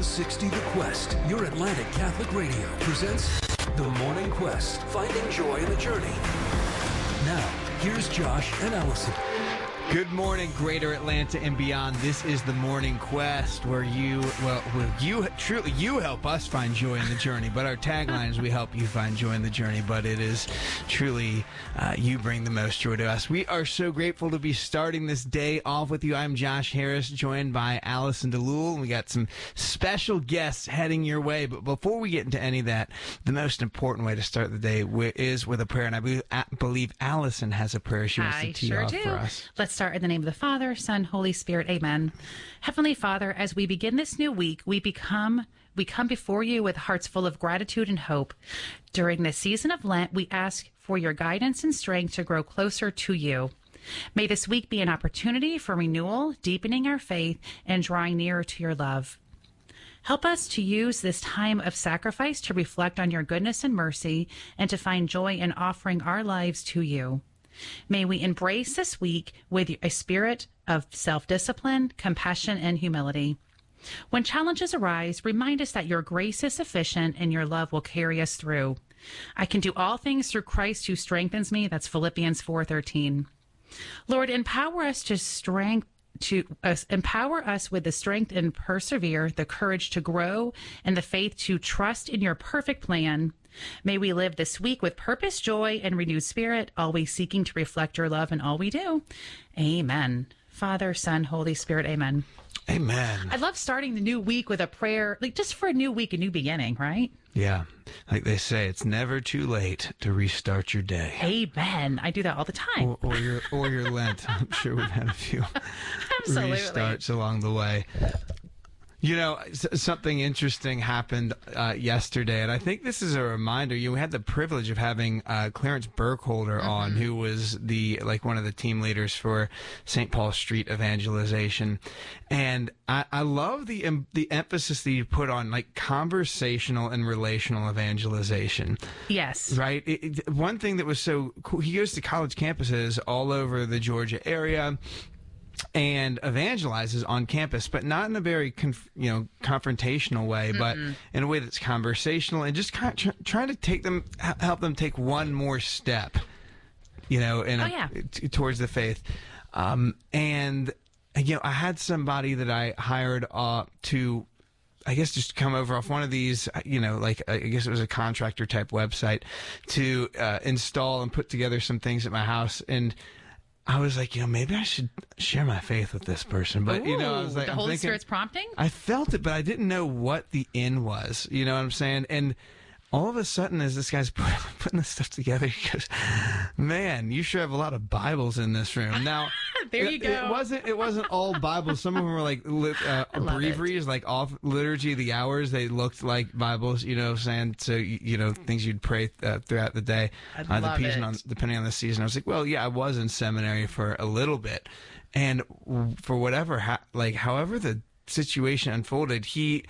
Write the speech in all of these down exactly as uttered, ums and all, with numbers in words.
sixty The Quest, your Atlantic Catholic Radio, presents The Morning Quest, finding joy in the journey. Now, here's Josh and Allison. Good morning, Greater Atlanta and beyond. This is the Morning Quest, where you, well, where you truly you help us find joy in the journey. But our tagline is, "We help you find joy in the journey." But it is truly uh, you bring the most joy to us. We are so grateful to be starting this day off with you. I'm Josh Harris, joined by Allison DeLuel, and we got some special guests heading your way. But before we get into any of that, the most important way to start the day w- is with a prayer, and I be- believe Allison has a prayer she wants I to tee sure off do. for us. Let's start in the name of the Father, Son, Holy Spirit. Amen. Heavenly Father, as we begin this new week, we become we come before you with hearts full of gratitude and hope. During this season of Lent, we ask for your guidance and strength to grow closer to you. May this week be an opportunity for renewal, deepening our faith, and drawing nearer to your love. Help us to use this time of sacrifice to reflect on your goodness and mercy, and to find joy in offering our lives to you. May we embrace this week with a spirit of self-discipline, compassion, and humility. When challenges arise, remind us that your grace is sufficient and your love will carry us through. I can do all things through Christ who strengthens me. That's Philippians four thirteen. Lord, empower us to strength to uh, empower us with the strength and persevere, the courage to grow, and the faith to trust in your perfect plan. May we live this week with purpose, joy, and renewed spirit, always seeking to reflect your love in all we do. Amen. Father, Son, Holy Spirit, amen. Amen. I love starting the new week with a prayer, like just for a new week, a new beginning, right? Yeah. Like they say, it's never too late to restart your day. Amen. I do that all the time. Or, or your or your Lent. I'm sure we've had a few Absolutely. restarts along the way. You know, s- something interesting happened uh, yesterday, and I think this is a reminder. You had the privilege of having uh, Clarence Burkholder Mm-hmm. on, who was the like one of the team leaders for Saint Paul Street evangelization, and I, I love the um, the emphasis that you put on like conversational and relational evangelization. Yes. Right. It, it, one thing that was so cool. He goes to college campuses all over the Georgia area and evangelizes on campus, but not in a very conf- you know confrontational way, Mm-mm. but in a way that's conversational and just kind of tr- trying to take them, h- help them take one more step, you know, in a, Oh, yeah. t- towards the faith. Um, and you know, I had somebody that I hired uh, to, I guess, just come over off one of these, you know, like I guess it was a contractor type website to uh, install and put together some things at my house. And I was like, you know, maybe I should share my faith with this person. But, Ooh, you know, I was like, the I'm Holy thinking, Spirit's prompting? I felt it, but I didn't know what the in was. You know what I'm saying? And all of a sudden, as this guy's putting this stuff together, he goes, "Man, you sure have a lot of Bibles in this room." Now, there you it, go. It wasn't. It wasn't all Bibles. Some of them were like lit, uh, breviaries, like off liturgy of the hours. They looked like Bibles. You know, what I'm saying, so you, you know things you'd pray uh, throughout the day, I uh, love depending it. on depending on the season. I was like, well, yeah, I was in seminary for a little bit, and for whatever, ha- like, however the situation unfolded, he.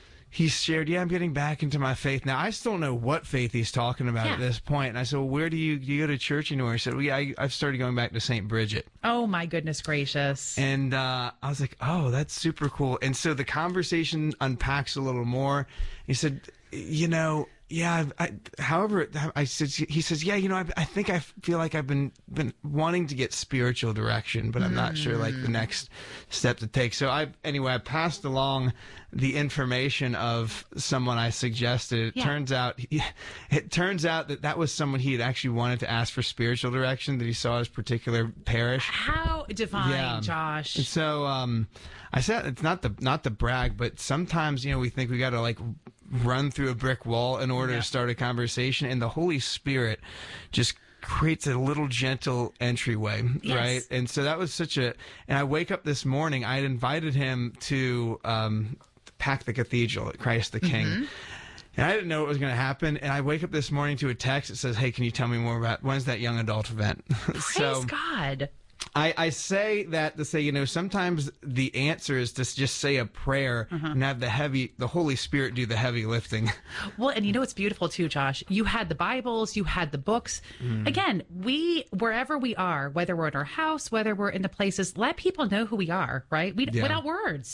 He shared, yeah, I'm getting back into my faith. Now, I still don't know what faith he's talking about Yeah. at this point. And I said, well, where do you, do you go to church anywhere? He said, well, yeah, I, I've started going back to Saint Bridget. Oh, my goodness gracious. And uh, I was like, oh, that's super cool. And so the conversation unpacks a little more. He said, you know, yeah, I, however, I said, he says, yeah, you know, I, I think I feel like I've been, been wanting to get spiritual direction, but I'm not sure like the next step to take. So I, anyway, I passed along the information of someone I suggested. It Yeah. turns out, he, it turns out that that was someone he had actually wanted to ask for spiritual direction, that he saw his particular parish. How divine, Yeah. Josh. And so, um, I said it's not the not the brag, but sometimes you know we think we got to like run through a brick wall in order Yeah. to start a conversation, and the Holy Spirit just creates a little gentle entryway, Yes. right? And so that was such a. And I wake up this morning. I had invited him to um, pack the cathedral at Christ the King. Mm-hmm. And I didn't know what was going to happen. And I wake up this morning to a text that says, "Hey, can you tell me more about when's that young adult event?" Praise so, God. I, I say that to say, you know, sometimes the answer is to just say a prayer and have the heavy, the Holy Spirit do the heavy lifting. Well, and you know what's beautiful too, Josh? You had the Bibles, you had the books. Again, we, wherever we are, whether we're in our house, whether we're in the places, let people know who we are, right? We, Yeah. Without words.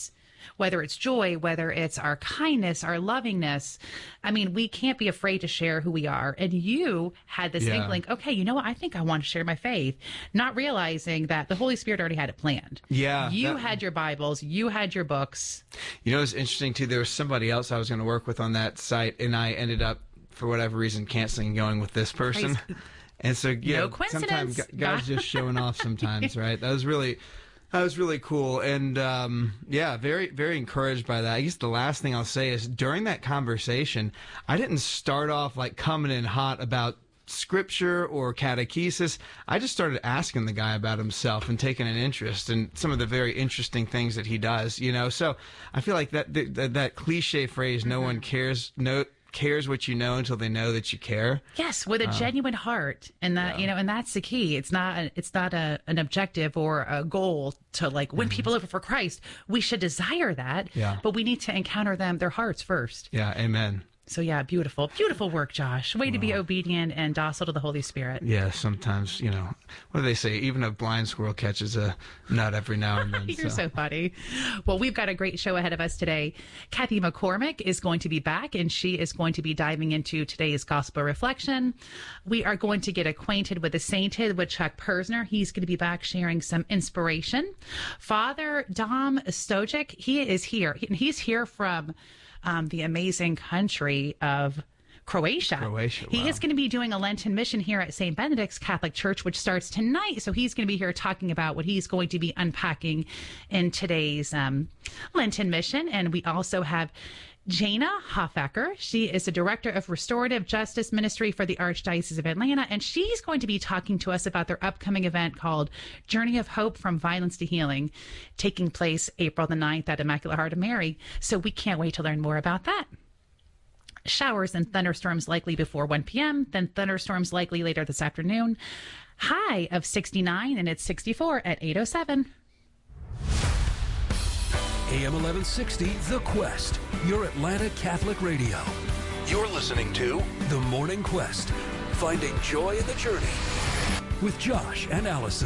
whether it's joy, whether it's our kindness, our lovingness. I mean, we can't be afraid to share who we are. And you had this Yeah. inkling, okay, you know what? I think I want to share my faith, not realizing that the Holy Spirit already had it planned. Yeah, You that- had your Bibles, you had your books. You know, it's interesting too. There was somebody else I was going to work with on that site, and I ended up, for whatever reason, canceling and going with this person. Praise- And so, yeah, No coincidence. sometimes G- God's just showing off. Sometimes, right? That was really, that was really cool, and um, yeah, very, very encouraged by that. I guess the last thing I'll say is during that conversation, I didn't start off like coming in hot about scripture or catechesis. I just started asking the guy about himself and taking an interest in some of the very interesting things that he does, you know? So I feel like that, that, that cliche phrase, no one cares, no cares what you know until they know that you care. Yes, with a genuine heart, and that yeah. you know, and that's the key. It's not a, it's not a, an objective or a goal to like win people over for Christ. We should desire that, Yeah. but we need to encounter them their hearts first. Yeah. Amen. So yeah, beautiful, beautiful work, Josh. Way to be obedient and docile to the Holy Spirit. Yeah. Sometimes, you know, what do they say? Even a blind squirrel catches a nut every now and then. You're so funny. Well, we've got a great show ahead of us today. Kathy McCormick is going to be back, and she is going to be diving into today's gospel reflection. We are going to get acquainted with the sainted with Chuck Persner. He's going to be back sharing some inspiration. Father Dom Stojic, he is here. He- He's here from um, the amazing country of Croatia. Croatia, He wow. is going to be doing a Lenten mission here at Saint Benedict's Catholic Church, which starts tonight. So he's going to be here talking about what he's going to be unpacking in today's um, Lenten mission. And we also have Jana Hoffacker. She is the Director of Restorative Justice Ministry for the Archdiocese of Atlanta, and she's going to be talking to us about their upcoming event called Journey of Hope from Violence to Healing, taking place April the ninth at Immaculate Heart of Mary. So we can't wait to learn more about that. Showers and thunderstorms likely before one p.m., then thunderstorms likely later this afternoon. High of sixty-nine, and it's sixty-four at eight oh seven. A M eleven sixty, The Quest, your Atlanta Catholic radio. You're listening to The Morning Quest, finding joy in the journey with Josh and Allison.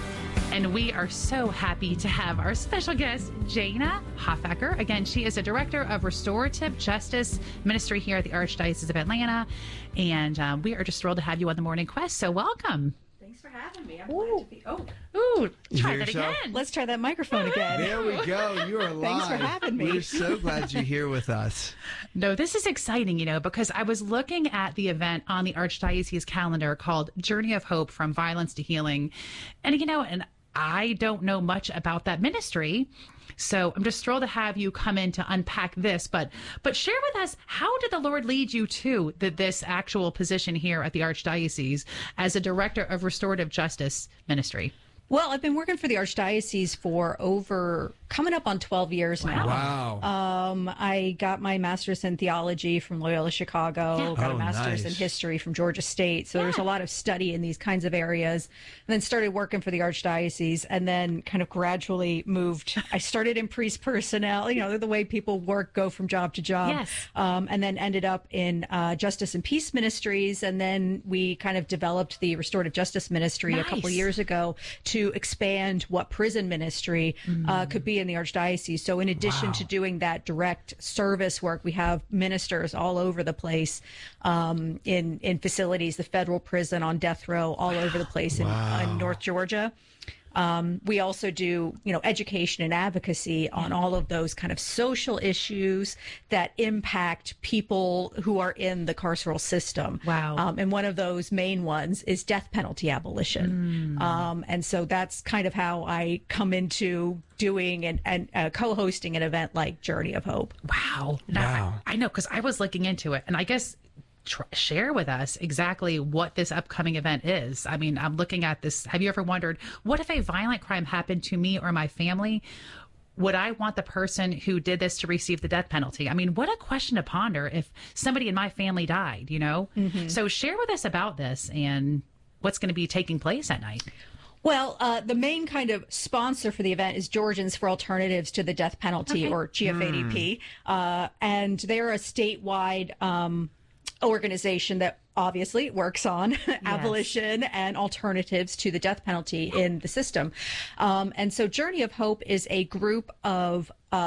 And we are so happy to have our special guest, Jana Hoffacker. Again, she is a Director of Restorative Justice Ministry here at the Archdiocese of Atlanta. And um, we are just thrilled to have you on The Morning Quest, so welcome. Thanks for having me. I'm glad to be. Oh, Ooh, try hear that yourself? again. let's try that microphone again. There we go. You are live. Thanks for having me. We're so glad you're here with us. No, this is exciting, you know, because I was looking at the event on the Archdiocese calendar called Journey of Hope from Violence to Healing. And, you know, and I don't know much about that ministry. So I'm just thrilled to have you come in to unpack this. But but share with us, how did the Lord lead you to the, this actual position here at the Archdiocese as a Director of Restorative Justice Ministry? Well, I've been working for the Archdiocese for over coming up on twelve years now. Wow. Um, I got my master's in theology from Loyola Chicago, Yeah. got Oh, a master's nice. in history from Georgia State. So there's a lot of study in these kinds of areas. And then started working for the Archdiocese, and then kind of gradually moved. I started in priest personnel, you know, the way people work, go from job to job. Yes. Um, and then ended up in uh, Justice and Peace Ministries. And then we kind of developed the Restorative Justice Ministry a couple Nice. years ago to expand what prison ministry uh, could be in the Archdiocese. So in addition Wow. to doing that direct service work, we have ministers all over the place um, in, in facilities, the federal prison, on death row, all over the place in, in North Georgia. Um, we also do, you know, education and advocacy on all of those kind of social issues that impact people who are in the carceral system. Wow. Um, and one of those main ones is death penalty abolition. Um, and so that's kind of how I come into doing and, and uh, co-hosting an event like Journey of Hope. Wow. Now, Wow. I, I know, because I was looking into it, and I guess tr- share with us exactly what this upcoming event is. I mean, I'm looking at this. Have you ever wondered, what if a violent crime happened to me or my family? Would I want the person who did this to receive the death penalty? I mean, what a question to ponder if somebody in my family died, you know? So share with us about this and what's going to be taking place at night. Well, uh, the main kind of sponsor for the event is Georgians for Alternatives to the Death Penalty, Okay. or G F A D P. Uh, and they're a statewide um, organization that obviously works on abolition and alternatives to the death penalty in the system. Um, and so Journey of Hope is a group of uh,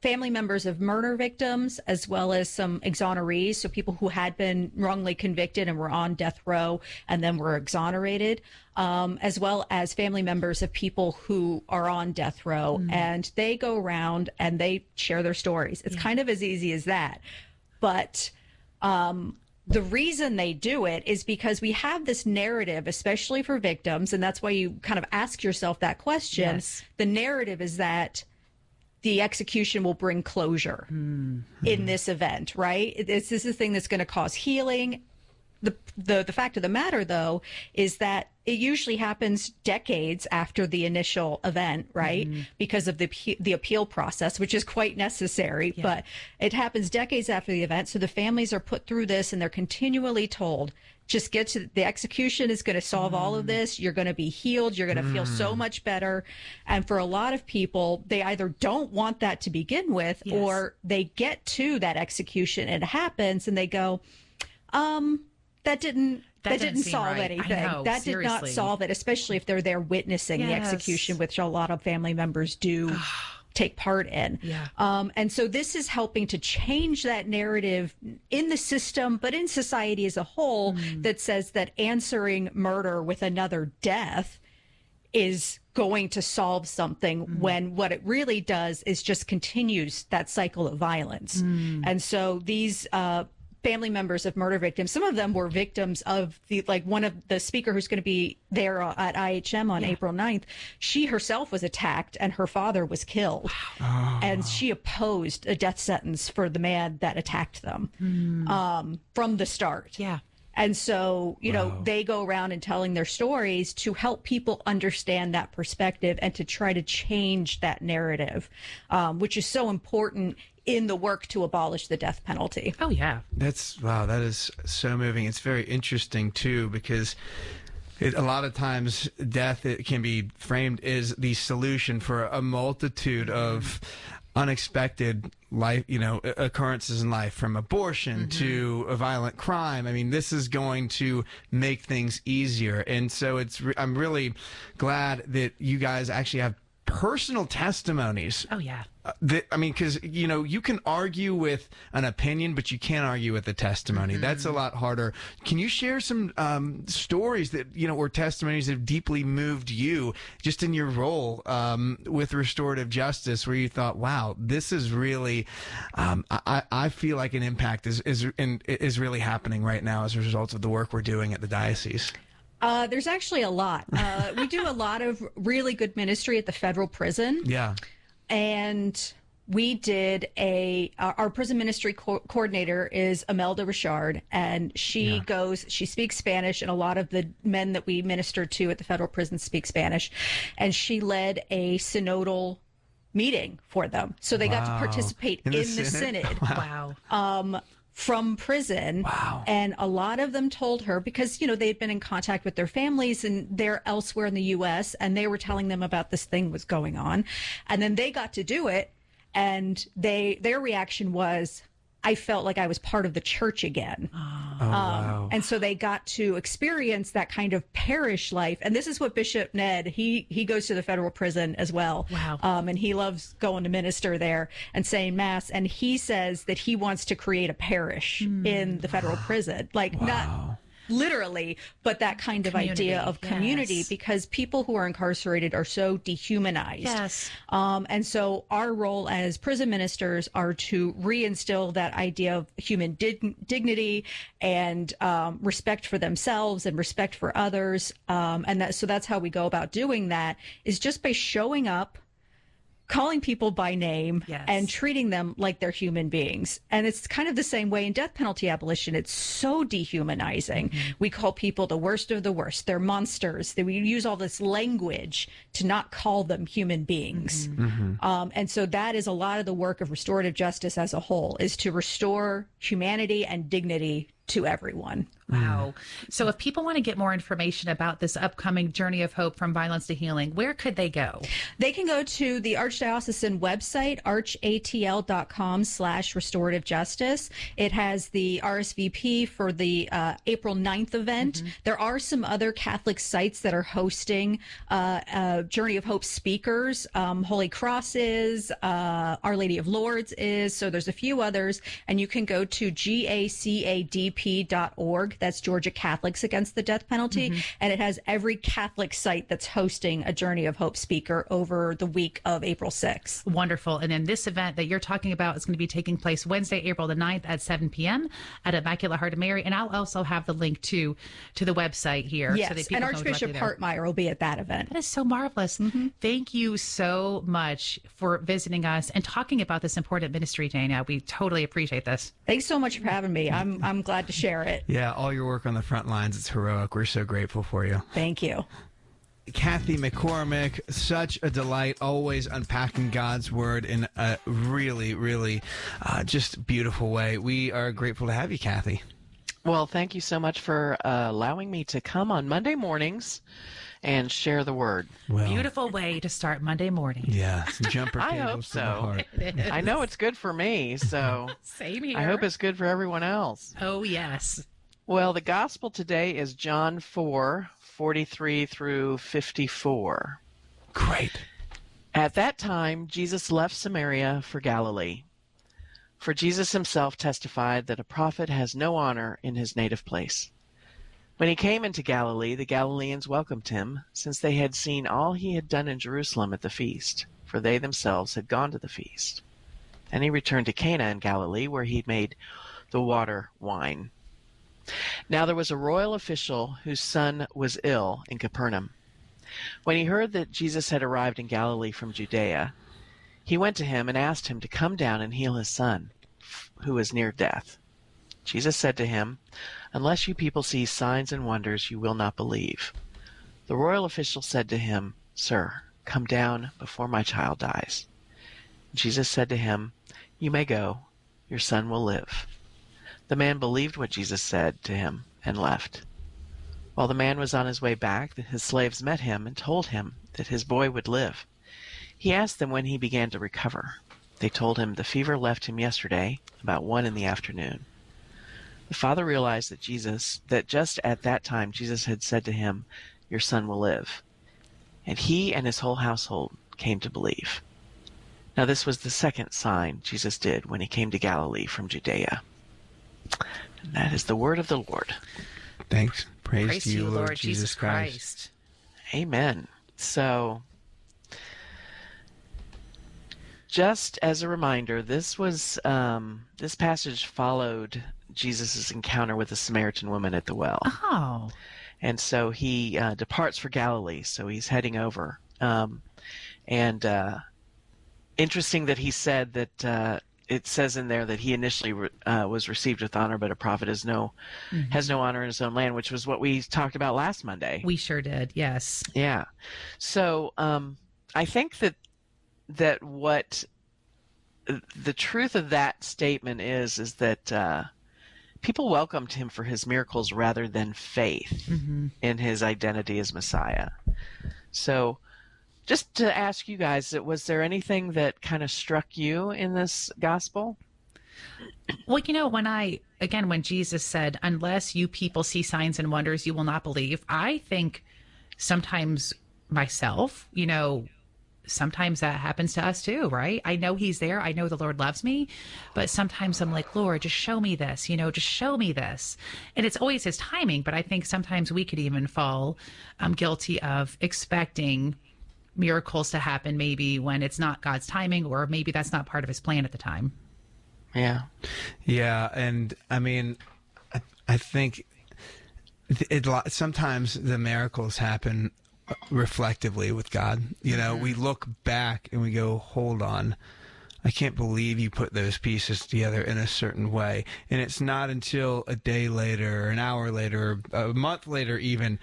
family members of murder victims, as well as some exonerees, so people who had been wrongly convicted and were on death row and then were exonerated, um, as well as family members of people who are on death row. Mm. And they go around and they share their stories. It's yeah. kind of as easy as that. But um, the reason they do it is because we have this narrative, especially for victims, and that's why you kind of ask yourself that question. Yes. The narrative is that the execution will bring closure mm-hmm. in this event, right? This, this is a thing that's going to cause healing. The, the the fact of the matter, though, is that it usually happens decades after the initial event, right? Mm-hmm. Because of the the appeal process, which is quite necessary. Yeah. But it happens decades after the event. So the families are put through this and they're continually told, just get to the execution is going to solve mm. all of this. You're going to be healed. You're going to mm. feel so much better. And for a lot of people, they either don't want that to begin with, yes. or they get to that execution and it happens and they go, um, that didn't that, that didn't solve right. anything. Know, that seriously. did not solve it, especially if they're there witnessing yes. the execution, which a lot of family members do take part in. Yeah. Um, and so this is helping to change that narrative in the system, but in society as a whole, mm. that says that answering murder with another death is going to solve something, mm. when what it really does is just continues that cycle of violence. Mm. And so these uh, family members of murder victims, some of them were victims of the, like one of the speaker who's going to be there at I H M on yeah. April ninth, she herself was attacked and her father was killed. Wow. Oh, and wow. she opposed a death sentence for the man that attacked them mm. um, from the start. Yeah. And so, you wow. know, they go around and telling their stories to help people understand that perspective and to try to change that narrative, um, which is so important in the work to abolish the death penalty. Oh, yeah. That's, wow, that is so moving. It's very interesting, too, because it, a lot of times death, it can be framed as the solution for a multitude of unexpected life, you know, occurrences in life, from abortion mm-hmm. to a violent crime. I mean, this is going to make things easier. And so it's, re- I'm really glad that you guys actually have personal testimonies. Oh, yeah. Uh, that, I mean, because, you know, you can argue with an opinion, but you can't argue with a testimony. Mm-hmm. That's a lot harder. Can you share some um, stories that, you know, or testimonies that have deeply moved you just in your role um, with restorative justice, where you thought, wow, this is really, um, I, I feel like an impact is, is, in, is really happening right now as a result of the work we're doing at the diocese? Uh, there's actually a lot. Uh, we do a lot of really good ministry at the federal prison. Yeah. And we did a, our, our prison ministry co- coordinator is Imelda Richard, and she yeah. goes, she speaks Spanish, and a lot of the men that we minister to at the federal prison speak Spanish. And she led a synodal meeting for them. So they wow. got to participate in the, in the synod. synod. Wow. Um, from prison. Wow. And a lot of them told her, because, you know, they'd been in contact with their families and they're elsewhere in the U S, and they were telling them about this thing was going on. And then they got to do it, and they their reaction was, I felt like I was part of the church again. Oh, um, wow. And so they got to experience that kind of parish life. And this is what Bishop Ned, he he goes to the federal prison as well. Wow. Um, and he loves going to minister there and saying mass. And he says that he wants to create a parish mm. in the federal prison. Like wow. not literally, but that kind of community. idea of community, yes. because people who are incarcerated are so dehumanized. Yes. Um, and so our role as prison ministers are to reinstill that idea of human dig- dignity and um, respect for themselves and respect for others. Um, and that, so that's how we go about doing that, is just by showing up, calling people by name, yes. and treating them like they're human beings. And it's kind of the same way in death penalty abolition. It's so dehumanizing. Mm-hmm. We call people the worst of the worst. They're monsters. We use all this language to not call them human beings. Mm-hmm. Mm-hmm. Um, and so that is a lot of the work of restorative justice as a whole, is to restore humanity and dignity to everyone. Wow. So if people want to get more information about this upcoming Journey of Hope from Violence to Healing, where could they go? They can go to the Archdiocesan website, archatl.com slash restorative justice. It has the R S V P for the uh, April ninth event. Mm-hmm. There are some other Catholic sites that are hosting uh, uh, Journey of Hope speakers. Um, Holy Cross is, uh, Our Lady of Lourdes is, so there's a few others. And you can go to G A C A D P dot org. That's Georgia Catholics Against the Death Penalty. Mm-hmm. And it has every Catholic site that's hosting a Journey of Hope speaker over the week of April sixth. Wonderful. And then this event that you're talking about is going to be taking place Wednesday, April the ninth at seven p.m. at Immaculate Heart of Mary. And I'll also have the link to, to the website here. Yes, so that people and Archbishop Hartmeyer will be at that event. That is so marvelous. Mm-hmm. Thank you so much for visiting us and talking about this important ministry, Dana. We totally appreciate this. Thanks so much for having me. I'm I'm glad to share it. Yeah, all your work on the front lines, it's heroic. We're so grateful for you. Thank you. Kathy McCormick, such a delight, always unpacking God's Word in a really, really uh, just beautiful way. We are grateful to have you, Kathy. Well, thank you so much for uh, allowing me to come on Monday mornings and share the Word. Well, beautiful way to start Monday morning. Yeah, jumper cables I hope to so. the heart. I know it's good for me, so same here. I hope it's good for everyone else. Oh, yes. Well, the gospel today is John four, forty-three through fifty-four. Great. At that time, Jesus left Samaria for Galilee. For Jesus himself testified that a prophet has no honor in his native place. When he came into Galilee, the Galileans welcomed him, since they had seen all he had done in Jerusalem at the feast, for they themselves had gone to the feast. Then he returned to Cana in Galilee, where he made the water wine. Now there was a royal official whose son was ill in Capernaum. When he heard that Jesus had arrived in Galilee from Judea, he went to him and asked him to come down and heal his son, who was near death. Jesus said to him, "Unless you people see signs and wonders, you will not believe." The royal official said to him, "Sir, come down before my child dies." Jesus said to him, "You may go. Your son will live." The man believed what Jesus said to him and left. While the man was on his way back, his slaves met him and told him that his boy would live. He asked them when he began to recover. They told him the fever left him yesterday, about one in the afternoon. The father realized that Jesus, that just at that time Jesus had said to him, "Your son will live." And he and his whole household came to believe. Now this was the second sign Jesus did when he came to Galilee from Judea. And that is the word of the Lord. Thanks. Praise, Praise to you, Lord, Lord Jesus Christ. Christ. Amen. So, just as a reminder, this was um, this passage followed Jesus' encounter with the Samaritan woman at the well. Oh. And so he uh, departs for Galilee, so he's heading over. Um, and uh, interesting that he said that uh, it says in there that he initially re- uh, was received with honor, but a prophet is no mm-hmm. has no honor in his own land, which was what we talked about last Monday. We sure did, yes. Yeah. So um, I think that that what the truth of that statement is is that uh, people welcomed him for his miracles rather than faith mm-hmm. in his identity as Messiah. So just to ask you guys, was there anything that kind of struck you in this gospel? Well, you know, when I, again, when Jesus said, "Unless you people see signs and wonders, you will not believe," I think sometimes myself, you know, sometimes that happens to us too, right? I know he's there. I know the Lord loves me, but sometimes I'm like, "Lord, just show me this, you know, just show me this." And it's always his timing, but I think sometimes we could even fall um, guilty of expecting miracles to happen maybe when it's not God's timing, or maybe that's not part of his plan at the time. Yeah. Yeah. And I mean, I, I think it, it sometimes the miracles happen reflectively with God. You know, mm-hmm. we look back and we go, "Hold on, I can't believe you put those pieces together in a certain way." And it's not until a day later, or an hour later, or a month later even,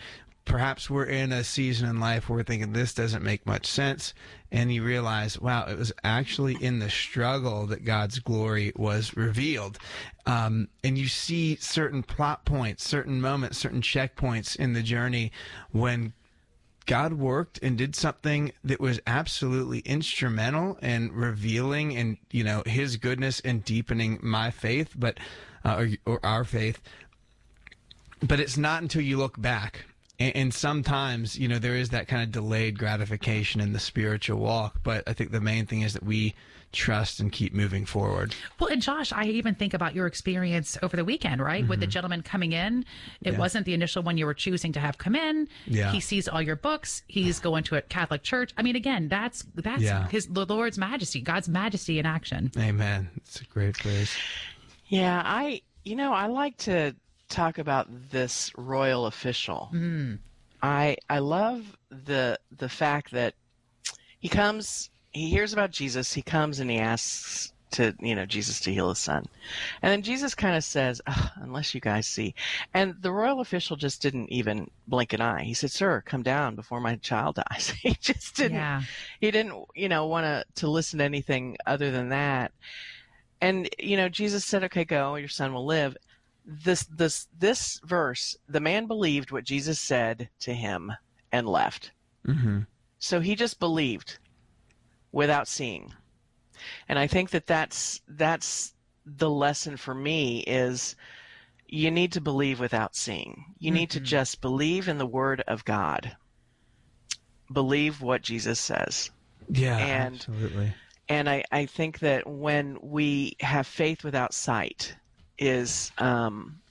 perhaps we're in a season in life where we're thinking this doesn't make much sense, and you realize, wow, it was actually in the struggle that God's glory was revealed. Um, and you see certain plot points, certain moments, certain checkpoints in the journey when God worked and did something that was absolutely instrumental and revealing and, you know, his goodness and deepening my faith, but uh, or, or our faith. But it's not until you look back. And, and sometimes, you know, there is that kind of delayed gratification in the spiritual walk. But I think the main thing is that we trust and keep moving forward. Well, and Josh, I even think about your experience over the weekend, right? Mm-hmm. With the gentleman coming in. It yeah. wasn't the initial one you were choosing to have come in. Yeah. He sees all your books. He's going to a Catholic church. I mean, again, that's that's yeah. his the Lord's majesty, God's majesty in action. Amen. It's a great phrase. Yeah, I, you know, I like to talk about this royal official. Mm. I I love the the fact that he comes, he hears about Jesus, he comes and he asks to, you know, Jesus to heal his son. And then Jesus kind of says, oh, unless you guys see. And the royal official just didn't even blink an eye. He said, sir, come down before my child dies. He just didn't, yeah. he didn't, you know, want to, to listen to anything other than that. And, you know, Jesus said, okay, go, your son will live. This, this, this verse, the man believed what Jesus said to him and left. Mm-hmm. So he just believed without seeing. And I think that that's, that's the lesson for me is you need to believe without seeing. You mm-hmm. need to just believe in the word of God. Believe what Jesus says. Yeah, and, absolutely. And I, I think that when we have faith without sight is, um,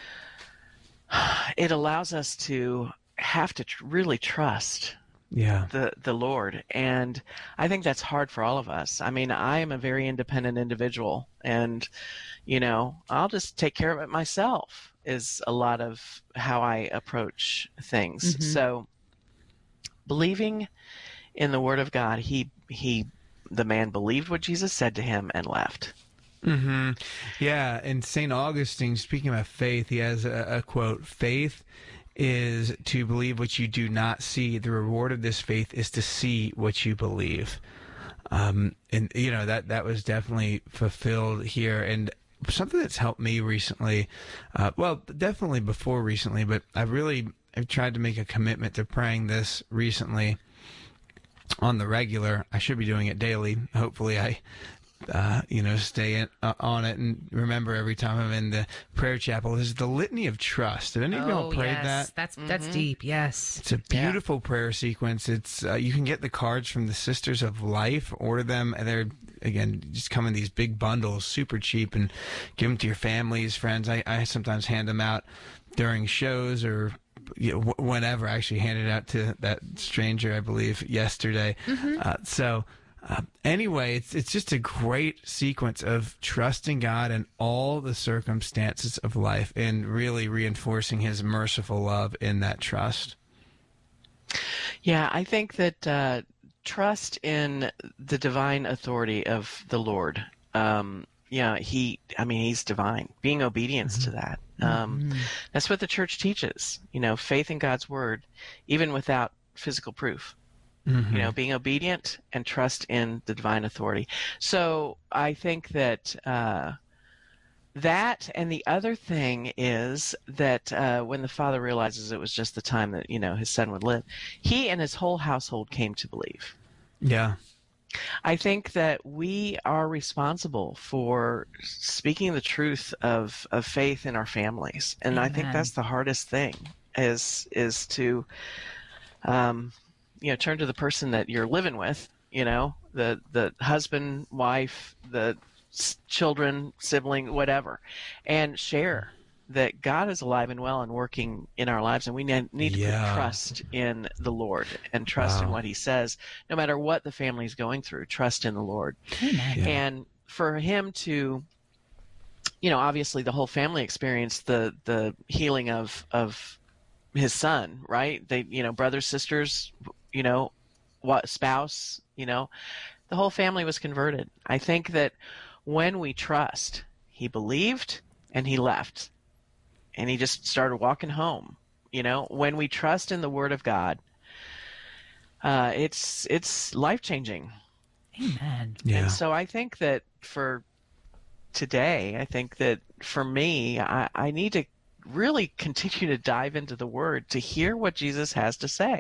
it allows us to have to tr- really trust yeah. the the Lord. And I think that's hard for all of us. I mean, I am a very independent individual, and, you know, I'll just take care of it myself is a lot of how I approach things. Mm-hmm. So believing in the word of God, he, he, the man believed what Jesus said to him and left. Mm-hmm. Yeah. And Saint Augustine, speaking about faith, he has a, a quote, faith is to believe what you do not see. The reward of this faith is to see what you believe. Um, and, you know, that, that was definitely fulfilled here. And something that's helped me recently, uh, well, definitely before recently, but I've really, I've tried to make a commitment to praying this recently on the regular. I should be doing it daily. Hopefully I Uh, you know, stay in, uh, on it and remember every time I'm in the prayer chapel is the litany of trust. Have any of y'all oh, prayed yes. that? That's that's mm-hmm. deep. Yes, it's a beautiful yeah. prayer sequence. It's uh, you can get the cards from the Sisters of Life, order them, and they're again just come in these big bundles, super cheap, and give them to your families, friends. I, I sometimes hand them out during shows or. You know, whenever. I actually handed it out to that stranger, I believe, yesterday. Mm-hmm. Uh, so. Uh, anyway, it's it's just a great sequence of trusting God in all the circumstances of life and really reinforcing his merciful love in that trust. Yeah, I think that uh, trust in the divine authority of the Lord. Um, yeah, he, I mean, he's divine. Being obedience mm-hmm. to that. Um, mm-hmm. That's what the church teaches. You know, faith in God's word, even without physical proof. Mm-hmm. You know, being obedient and trust in the divine authority. So I think that uh, that and the other thing is that uh, when the father realizes it was just the time that, you know, his son would live, he and his whole household came to believe. Yeah. I think that we are responsible for speaking the truth of, of faith in our families. And Amen. I think that's the hardest thing is, is to, um, you know, turn to the person that you're living with, you know, the, the husband, wife, the s- children, sibling, whatever, and share that God is alive and well and working in our lives. And we ne- need to yeah. put trust in the Lord and trust wow. in what he says, no matter what the family's going through, trust in the Lord. Amen. Yeah. And for him to, you know, obviously the whole family experienced the, the healing of, of his son, right? They, you know, brothers, sisters, you know, what spouse, you know, the whole family was converted. I think that when we trust, he believed and he left and he just started walking home, You know, when we trust in the Word of God, uh, it's it's life-changing. Amen. Yeah. And so I think that for today, I think that for me, I, I need to really continue to dive into the Word to hear what Jesus has to say.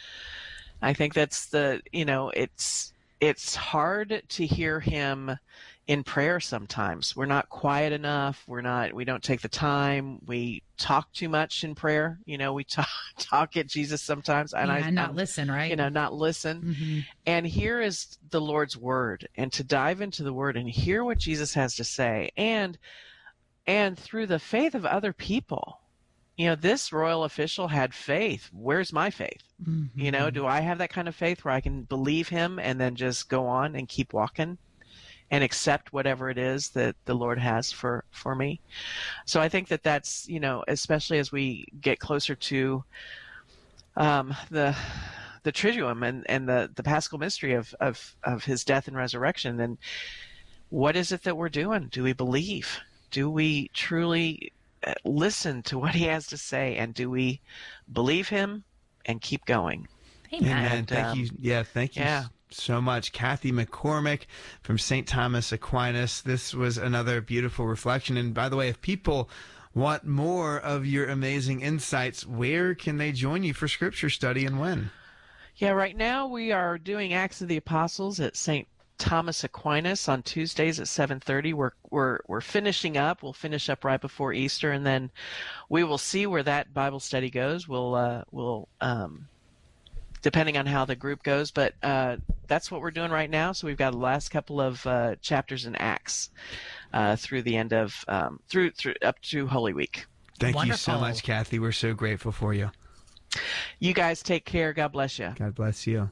I think that's the, you know, it's it's hard to hear him in prayer sometimes. We're not quiet enough. We're not, we don't take the time. We talk too much in prayer. You know, we talk, talk at Jesus sometimes. And yeah, I not I'm, listen, right? You know, not listen. Mm-hmm. And here is the Lord's word, and to dive into the word and hear what Jesus has to say. And, and through the faith of other people, you know, this royal official had faith. Where's my faith? Mm-hmm. You know, do I have that kind of faith where I can believe him and then just go on and keep walking and accept whatever it is that the Lord has for, for me? So I think that that's, you know, especially as we get closer to um, the the Triduum and, and the, the Paschal mystery of, of, of his death and resurrection, then what is it that we're doing? Do we believe? Do we truly listen to what he has to say, and do we believe him and keep going? Amen. Amen. Thank um, you. Yeah, thank you yeah. so much, Kathy McCormick from Saint Thomas Aquinas. This was another beautiful reflection. And by the way, if people want more of your amazing insights, where can they join you for scripture study and when? Yeah, right now we are doing Acts of the Apostles at Saint Thomas Aquinas on Tuesdays at seven thirty. We're we're we're finishing up. We'll finish up right before Easter, and then we will see where that Bible study goes. We'll uh, we'll um, depending on how the group goes, but uh, that's what we're doing right now. So we've got the last couple of uh, chapters in Acts uh, through the end of um, through through up to Holy Week. Thank Wonderful. you so much, Kathy. We're so grateful for you. You guys take care. God bless you. God bless you.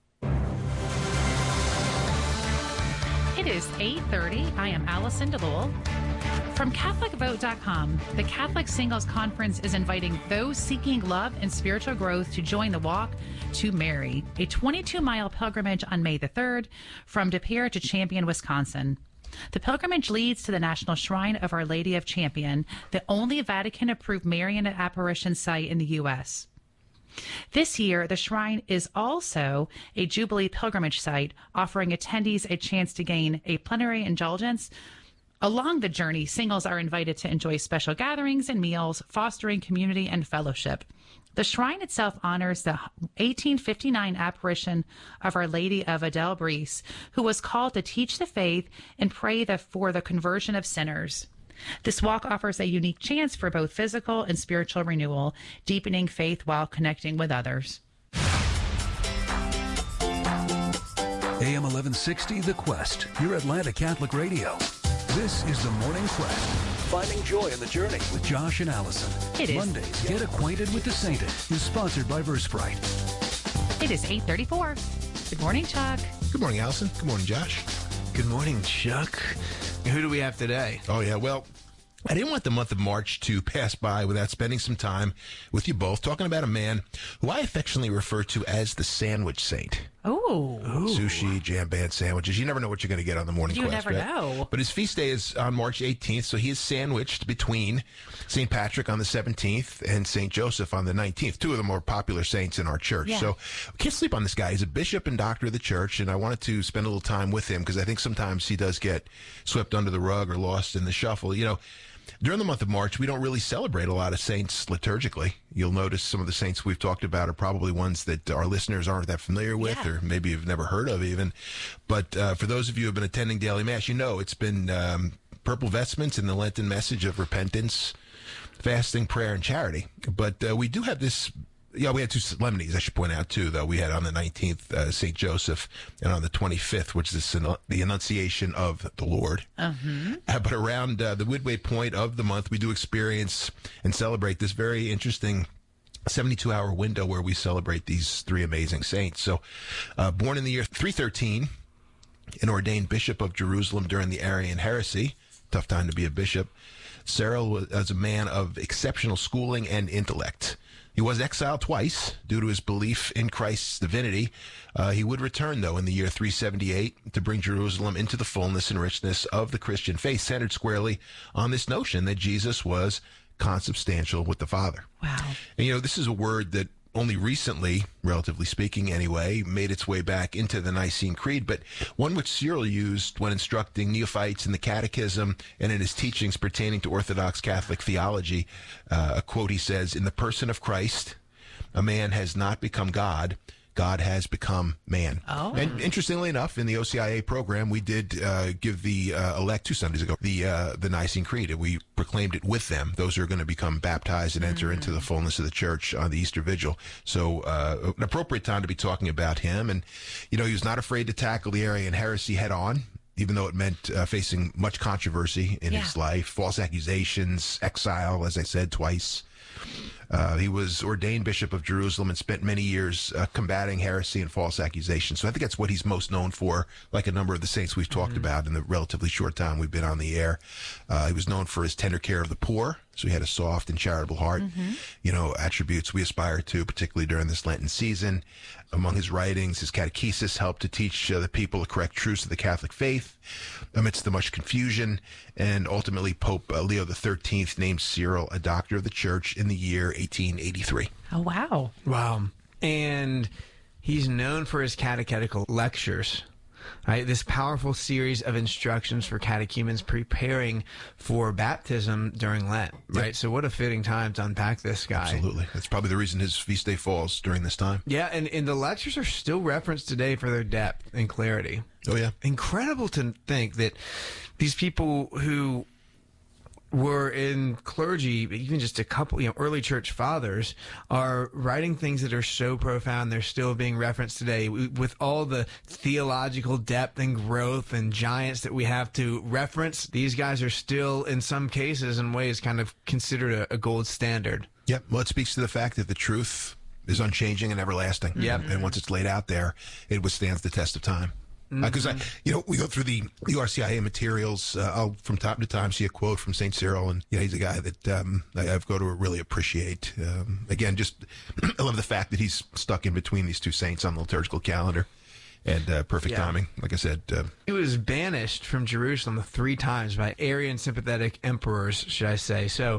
It is eight thirty. I am Allison DeLowell. From Catholic Vote dot com, the Catholic Singles Conference is inviting those seeking love and spiritual growth to join the Walk to Mary, a twenty-two mile pilgrimage on May the third from De Pere to Champion, Wisconsin. The pilgrimage leads to the National Shrine of Our Lady of Champion, the only Vatican-approved Marian apparition site in the U S This year, the shrine is also a Jubilee pilgrimage site, offering attendees a chance to gain a plenary indulgence. Along the journey, singles are invited to enjoy special gatherings and meals, fostering community and fellowship. The shrine itself honors the eighteen fifty-nine apparition of Our Lady of Adelbris, who was called to teach the faith and pray the, for the conversion of sinners. This walk offers a unique chance for both physical and spiritual renewal, deepening faith while connecting with others. A M eleven sixty, The Quest, your Atlanta Catholic Radio. This is the Morning Quest. Finding joy in the journey with Josh and Allison. It is. Mondays, Get Acquainted with the Sainted is sponsored by Versprite. It is eight thirty-four. Good morning, Chuck. Good morning, Allison. Good morning, Josh. Good morning, Chuck. Who do we have today? Oh, yeah. Well, I didn't want the month of March to pass by without spending some time with you both talking about a man who I affectionately refer to as the Sandwich Saint. Oh. Sushi, jam band sandwiches. You never know what you're going to get on the Morning You Quest. never right? know. But his feast day is on March eighteenth, so he is sandwiched between Saint Patrick on the seventeenth and Saint Joseph on the nineteenth, two of the more popular saints in our church. Yeah. So we can't sleep on this guy. He's a bishop and doctor of the church, and I wanted to spend a little time with him because I think sometimes he does get swept under the rug or lost in the shuffle. You know, during the month of March, we don't really celebrate a lot of saints liturgically. You'll notice some of the saints we've talked about are probably ones that our listeners aren't that familiar with, Yeah. or maybe have never heard of even. But uh, for those of you who have been attending daily Mass, you know it's been um, purple vestments and the Lenten message of repentance, fasting, prayer, and charity. But uh, we do have this... Yeah, we had two solemnities, I should point out, too, though. We had on the nineteenth, uh, Saint Joseph, and on the twenty-fifth, which is the Annunciation of the Lord. Uh-huh. Uh, but around uh, the midway point of the month, we do experience and celebrate this very interesting seventy-two hour window where we celebrate these three amazing saints. So, uh, born in the year three thirteen, an ordained bishop of Jerusalem during the Arian heresy, tough time to be a bishop, Cyril was a man of exceptional schooling and intellect. He was exiled twice due to his belief in Christ's divinity. Uh, he would return, though, in the year three seventy-eight to bring Jerusalem into the fullness and richness of the Christian faith, centered squarely on this notion that Jesus was consubstantial with the Father. Wow. And, you know, this is a word that only recently, relatively speaking anyway, made its way back into the Nicene Creed, but one which Cyril used when instructing neophytes in the Catechism and in his teachings pertaining to Orthodox Catholic theology. Uh, a quote, he says, "In the person of Christ, a man has not become God, God has become man." Oh. And interestingly enough, in the O C I A program, we did uh, give the uh, elect two Sundays ago the uh, the Nicene Creed, and we proclaimed it with them. Those are going to become baptized and enter mm. into the fullness of the church on the Easter Vigil. So uh, an appropriate time to be talking about him. And, you know, he was not afraid to tackle the Arian heresy head on, even though it meant uh, facing much controversy in yeah. his life, false accusations, exile, as I said, twice. Uh, he was ordained Bishop of Jerusalem and spent many years uh, combating heresy and false accusations. So I think that's what he's most known for, like a number of the saints we've talked mm-hmm. about in the relatively short time we've been on the air. Uh, he was known for his tender care of the poor, so he had a soft and charitable heart, mm-hmm. you know, attributes we aspire to, particularly during this Lenten season. Among his writings, his catechesis helped to teach uh, the people the correct truths of the Catholic faith amidst the much confusion. And ultimately, Pope uh, Leo the thirteenth named Cyril a doctor of the Church in the year eighteen eighty-three. Oh, wow. Wow. And he's known for his catechetical lectures. Right, this powerful series of instructions for catechumens preparing for baptism during Lent. Right, yep. So what a fitting time to unpack this guy. Absolutely, that's probably the reason his feast day falls during this time. Yeah, and, and the lectures are still referenced today for their depth and clarity. Oh yeah, incredible to think that these people who were in clergy, even just a couple, you know, early church fathers, are writing things that are so profound. They're still being referenced today with all the theological depth and growth and giants that we have to reference. These guys are still, in some cases and ways, kind of considered a, a gold standard. Yep. Well, it speaks to the fact that the truth is unchanging and everlasting. Yep. And once it's laid out there, it withstands the test of time. Because mm-hmm. uh, I, you know, we go through the, the R C I A materials. Uh, I'll from time to time see a quote from Saint Cyril, and you know, he's a guy that um, I, I've got to really appreciate. Um, again, just I love the fact that he's stuck in between these two saints on the liturgical calendar, and uh, perfect yeah. timing. Like I said, uh, he was banished from Jerusalem three times by Arian sympathetic emperors, should I say? So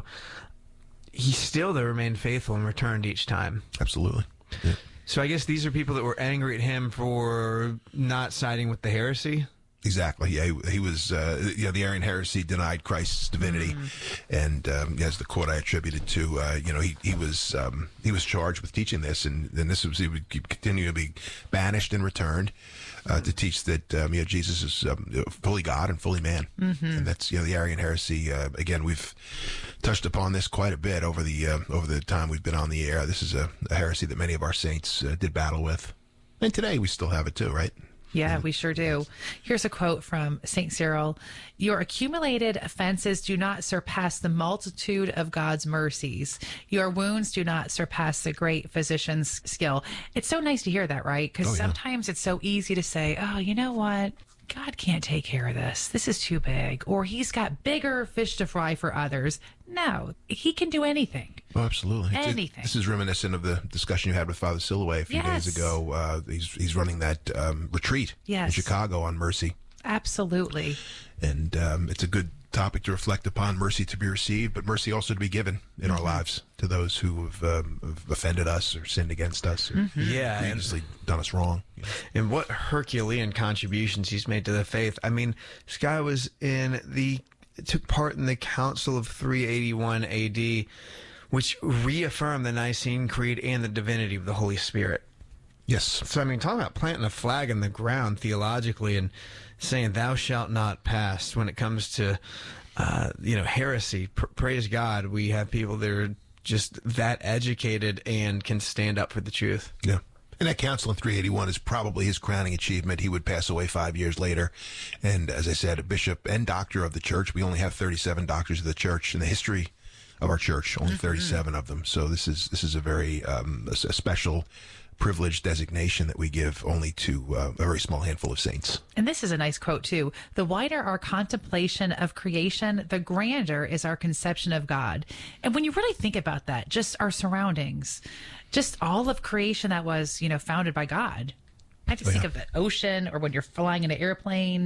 he still though remained faithful and returned each time. Absolutely. Yeah. So I guess these are people that were angry at him for not siding with the heresy? Exactly. Yeah, he, he was, uh, you know, the Arian heresy denied Christ's divinity. Mm. And um, as the quote I attributed to, uh, you know, he, he was um, he was charged with teaching this, and then this was, he would continue to be banished and returned uh, to teach that, um, you know, Jesus is um, fully God and fully man. Mm-hmm. And that's, you know, the Arian heresy. Uh, again, we've touched upon this quite a bit over the uh, over the time we've been on the air. This is a, a heresy that many of our saints uh, did battle with. And today we still have it too, right? Yeah, we sure do. Here's a quote from Saint Cyril. "Your accumulated offenses do not surpass the multitude of God's mercies. Your wounds do not surpass the great physician's skill." It's so nice to hear that, right? Because oh, yeah. sometimes it's so easy to say, oh, you know what? God can't take care of this. This is too big. Or he's got bigger fish to fry for others. No, he can do anything. Oh, absolutely. Anything. It, this is reminiscent of the discussion you had with Father Silhouette a few yes. days ago. Uh, he's he's running that um, retreat yes. in Chicago on mercy. Absolutely. And um, it's a good topic to reflect upon, mercy to be received, but mercy also to be given in mm-hmm. our lives to those who have, um, have offended us or sinned against us or mm-hmm. yeah, previously done us wrong. You know. And what Herculean contributions he's made to the faith. I mean, this guy was in the, took part in the Council of three eighty-one A D, which reaffirmed the Nicene Creed and the divinity of the Holy Spirit. Yes. So, I mean, talking about planting a flag in the ground theologically and saying thou shalt not pass when it comes to, uh, you know, heresy. P- praise God, we have people that are just that educated and can stand up for the truth. Yeah. And that council in three eighty-one is probably his crowning achievement. He would pass away five years later. And as I said, a bishop and doctor of the church. We only have thirty-seven doctors of the church in the history of our church, only thirty-seven mm-hmm. of them. So this is this is a very um, a, a special privileged designation that we give only to uh, a very small handful of saints. And this is a nice quote, too. "The wider our contemplation of creation, the grander is our conception of God." And when you really think about that, just our surroundings, just all of creation that was, you know, founded by God. I just oh, think yeah. of the ocean, or when you're flying in an airplane,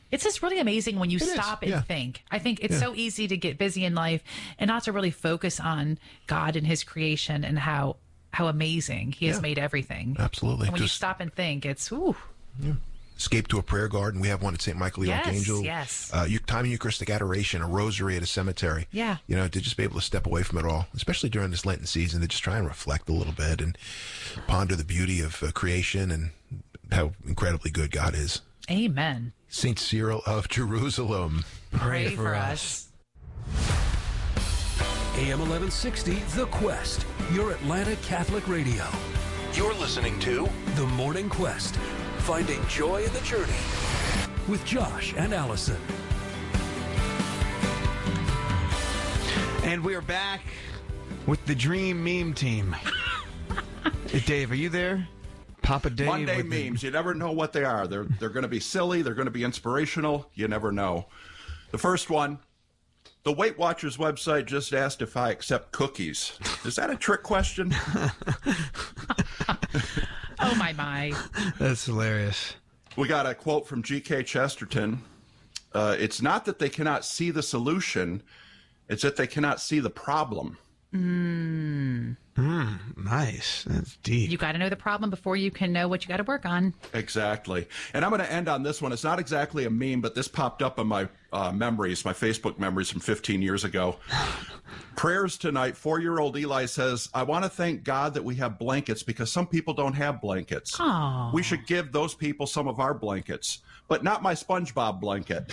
It's just really amazing when you It is, stop and yeah. think. I think it's Yeah. so easy to get busy in life and not to really focus on God and his creation and how how amazing he has Yeah. made everything. Absolutely. And when you Just- stop and think, it's ooh. Escape to a prayer garden. We have one at Saint Michael the Yes, Archangel. yes. Uh, eu- time of Eucharistic adoration, a rosary at a cemetery. Yeah. You know, to just be able to step away from it all, especially during this Lenten season, to just try and reflect a little bit and ponder the beauty of uh, creation and how incredibly good God is. Amen. Saint Cyril of Jerusalem. Pray, for us. A M eleven sixty, The Quest, your Atlanta Catholic radio. You're listening to The Morning Quest, finding joy in the journey with Josh and Allison. And we're back with the Dream Meme Team. Hey, Dave, are you there? Papa Dave. Monday with the- memes. You never know what they are. They're they're going to be silly. They're going to be inspirational. You never know. The first one, the Weight Watchers website just asked if I accept cookies. Is that a trick question? Oh my my. That's hilarious. We got a quote from G K Chesterton. Uh, it's not that they cannot see the solution. It's that they cannot see the problem. Nice. That's deep. You got to know the problem before you can know what you got to work on. Exactly. And I'm going to end on this one. It's not exactly a meme, but this popped up in my uh, memories, my Facebook memories from fifteen years ago. Prayers tonight. Four-year-old Eli says, I want to thank God that we have blankets because some people don't have blankets. Aw. We should give those people some of our blankets, but not my SpongeBob blanket.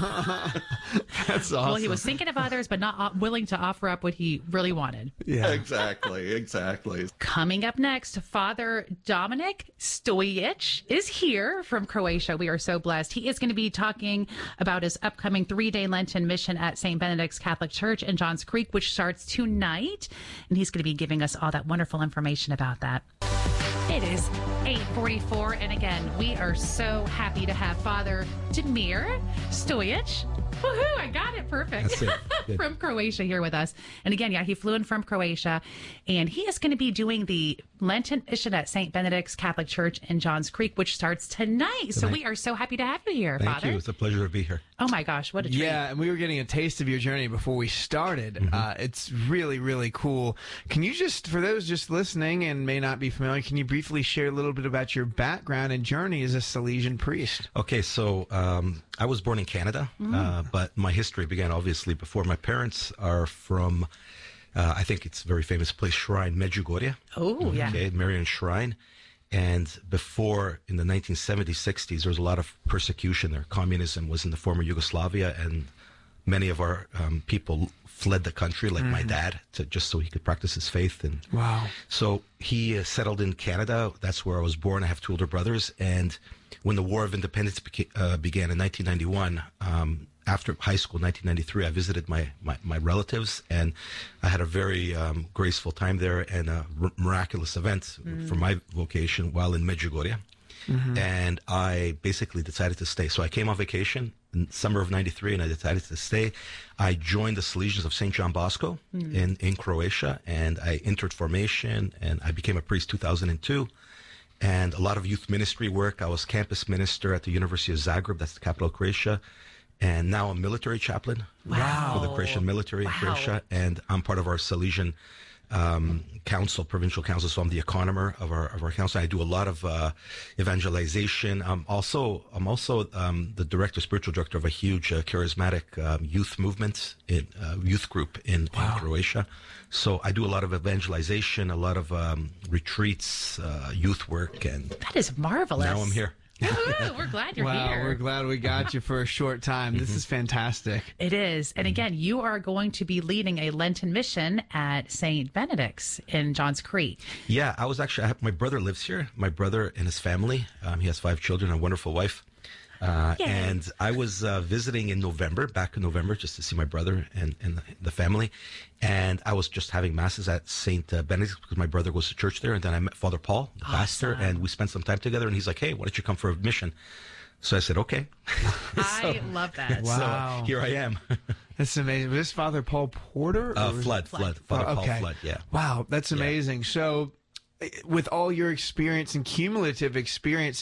That's awesome. Well, he was thinking of others, but not uh, willing to offer up what he really wanted. Yeah. Exactly. Exactly. Coming up next, Father Dominic Stojic is here from Croatia. We are so blessed. He is going to be talking about his upcoming three-day Lenten mission at Saint Benedict's Catholic Church in Johns Creek, which starts tonight. And he's going to be giving us all that wonderful information about that. It is eight forty-four, and again, we are so happy to have Father Damir Stojic. Woohoo, I got it perfect. That's it. Good. From Croatia here with us. And again, yeah, he flew in from Croatia, and he is going to be doing the Lenten mission at Saint Benedict's Catholic Church in Johns Creek, which starts tonight. So we are so happy to have you here, Thank Father. you. It's a pleasure to be here. Oh my gosh, what a treat. Yeah, and we were getting a taste of your journey before we started. Mm-hmm. Uh, it's really, really cool. Can you just, for those just listening and may not be familiar, can you briefly share a little bit about your background and journey as a Salesian priest? Okay, so um, I was born in Canada, uh, but my history began obviously before. My parents are from, uh, I think it's a very famous place, Shrine, Medjugorje. Oh, yeah. Okay, Marian Shrine. And before, in the nineteen seventies, sixties, there was a lot of persecution there. Communism was in the former Yugoslavia, and many of our um, people fled the country, like my dad, to just so he could practice his faith. And Wow. so he uh, settled in Canada. That's where I was born. I have two older brothers. And when the War of Independence beca- uh, began in nineteen ninety-one, um, after high school, nineteen ninety-three, I visited my, my, my relatives, and I had a very um, graceful time there and a r- miraculous event for my vocation while in Medjugorje. And I basically decided to stay. So I came on vacation in summer of ninety-three, and I decided to stay. I joined the Salesians of Saint John Bosco in, in Croatia, and I entered formation, and I became a priest two thousand two. And a lot of youth ministry work. I was campus minister at the University of Zagreb, that's the capital of Croatia. And now I'm military chaplain Wow. for the Croatian military in Wow. Croatia. And I'm part of our Salesian um, council, provincial council. So I'm the economer of our of our council. I do a lot of uh, evangelization. I'm also I'm also um, the director, spiritual director of a huge uh, charismatic um, youth movement, in uh, youth group in, in Croatia. So I do a lot of evangelization, a lot of um, retreats, uh, youth work, and That is marvelous. now I'm here. Woohoo, we're glad you're Wow, here. we're glad we got you for a short time. This is fantastic. It is. And again, you are going to be leading a Lenten mission at Saint Benedict's in Johns Creek. Yeah, I was actually, I have, my brother lives here. My brother and his family. Um, he has five children, a wonderful wife. Uh, Yay. and I was uh, visiting in November, back in November, just to see my brother and, and the, the family. And I was just having masses at Saint Uh, Benedict's because my brother goes to church there. And then I met Father Paul, the pastor, and we spent some time together. And he's like, hey, why don't you come for a mission? So I said, okay. I love that. Wow. So here I am. That's amazing. Was this Father Paul Porter? uh, or was- Flood, Flood, Father Oh, Paul okay. Flood, yeah. Wow, that's amazing. So, eh, with all your experience and cumulative experience,